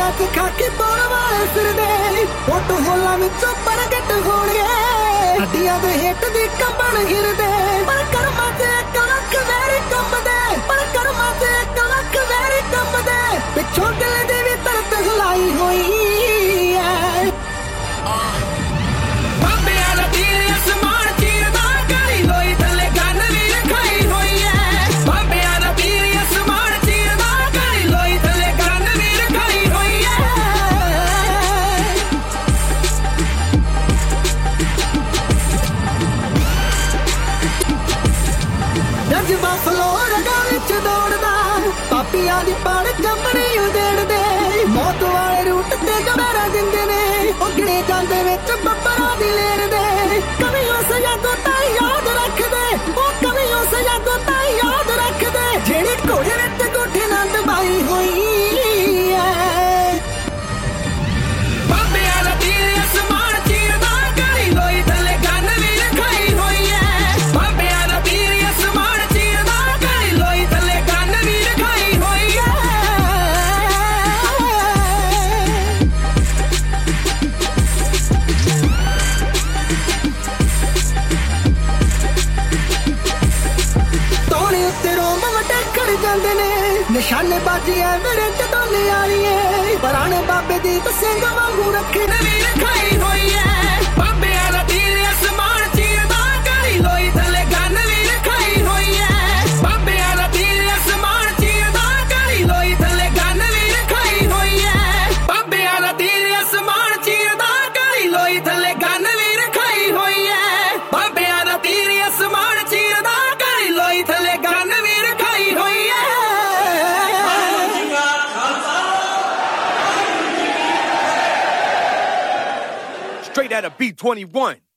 ਗੋਡਿਆਂ 'ਚ ਖਾਕੀ ਪਾਉਣ ਵਾਲੇ ਫਿਰਦੇ ਫੋਟੋ ਹੋਲਾਂ ਵਿੱਚੋਂ ਪ੍ਰਗਟ ਹੋਣਗੇ ਹੱਡੀਆਂ ਦੇ ਹੇਠ ਦੀ ਕੰਬਣ ਹਿਰਦੇ ਪਰ ਕਰਮਾਂ 'ਚ ਇੱਕ ਲੱਖ ਵੈਰੀ ਕੰਬਦੇ ਪਰ ਕਰਮਾਂ 'ਚ ਇੱਕ ਲੱਖ ਵੈਰੀ ਕੰਬਦੇ ਪਿੱਛੋਂ ਦਿਲ ਦੀ ਵੀ ਤਰਤ ਹਿਲਾਈ ਹੋਈ ਐ ਬਾਬਿਆਂ ਦਾ ਤੀਰ ਅਸਮਾਨ ਚੀਰਦਾ ਕਰੀ ਲੋਈ ਥੱਲੇ ਗੰਨ ਵੀ ਰਖਾਈ ਹੋਈ ਐ ਬਾਬਿਆਂ ਦਾ ਤੀਰ ਅਸਮਾਨ ਚੀਰਦਾ ਕਰੀ ਲੋਈ ਥੱਲੇ ਗੰਨ ਵੀ ਰਖਾਈ ਹੋਈ ਐ ਜਜ਼ਬਾ ਫਲੋ ਰਗਾਂ ਵਿੱਚ ਦੌੜਦਾ ਪਾਪੀਆਂ ਦੀ ਪਾੜ ਕੰਬਣੀ ਉਦੇੜਦੇ ਮੌਤ ਵਾਲੇ ਰੂਟ ਤੇ ਗਵਾਰਾ ਦਿੰਦੇ ਨੇ ਉੱਗਣੇ ਜਾਂਦੇ ਵਿੱਚ ਬੱਬਰਾਂ ਦੀ ਲੇਰ ਦੇ ਕਵੀ ਉਸ ਯਾਦੋਂ ਤਾਂ ਯਾਦ ਰੱਖਦੇ ਉਹ ਕਵੀ ਉਸ ਯਾਦੋਂ ਤਾਂ ਯਾਦ ਰੱਖਦੇ ਜਿਹੜੀ ਘੋੜੇ ਵਿੱਚ ਗੋਠੇ ਨਾਲ ਦਬਾਈ ਹੋਈ ਐ ਬਾਬਿਆਂ ਦਾ ਤੀਰ ਅਸਮਾਨ ਚੀਰਦਾ ਕਰੀ ਲੋਈ ਥੱਲੇ ਗੰਨ ਵੀ ਰਖਾਈ ਹੋਈ ਐ ਬਾਬਿਆਂ ਦਾ ਤੀਰ ਅਸਮਾਨ ਚੀਰਦਾ ਕਰੀ ਲੋਈ ਥੱਲੇ ਗੰਨ ਵੀ ਰਖਾਈ ਹੋਈ ਐ ਤੋਣੇ ਉੱਤੇ ਰੋਮ ਵੱਡੇ ਖੜ ਜਾਂਦੇ ਨੇ ਨਿਸ਼ਾਨੇ ਬਾਜੀਆਂ ਮੇਰੇ ਜਦੋਂ ਨਿਆਰੀਏ ਪੁਰਾਣੇ ਬਾਬੇ ਦੀ ਸਿੰਘ ਵਾਂਗੂ ਰੱਖੇ ਨਵੀਂ ਰਖਾਈ ਹੋਈ ਐ ਬਾਬਿਆਂ ਦਾ ਤੀਰ ਅਸਮਾਨ ਚੀਰਦਾ ਕਰੀ ਲੋਈ ਥੱਲੇ ਗੰਨ ਵੀ ਰਖਾਈ ਹੋਈ ਐ ਬਾਬਿਆਂ ਦਾ ਤੀਰ ਅਸਮਾਨ ਚੀਰਦਾ ਕਰੀ ਲੋਈ ਥੱਲੇ ਗੰਨ ਵੀ ਰਖਾਈ ਹੋਈ ਐ ਬਾਬਿਆਂ ਦਾ ਤੀਰ ਅਸਮਾਨ ਚੀਰਦਾ ਕਰੀ ਲੋਈ ਥੱਲੇ ਗੰਨ ਵੀ ਰਖਾਈ ਹੋਈ ਐ ਬਾਬਿਆਂ ਦਾ ਤੀਰ ਅਸਮਾਨ ਚੀਰਦਾ ਕਰੀ ਲੋਈ ਥੱਲੇ ਗੰਨ ਵੀ ਰਖਾਈ ਹੋਈ ਐ Straight out of B-21.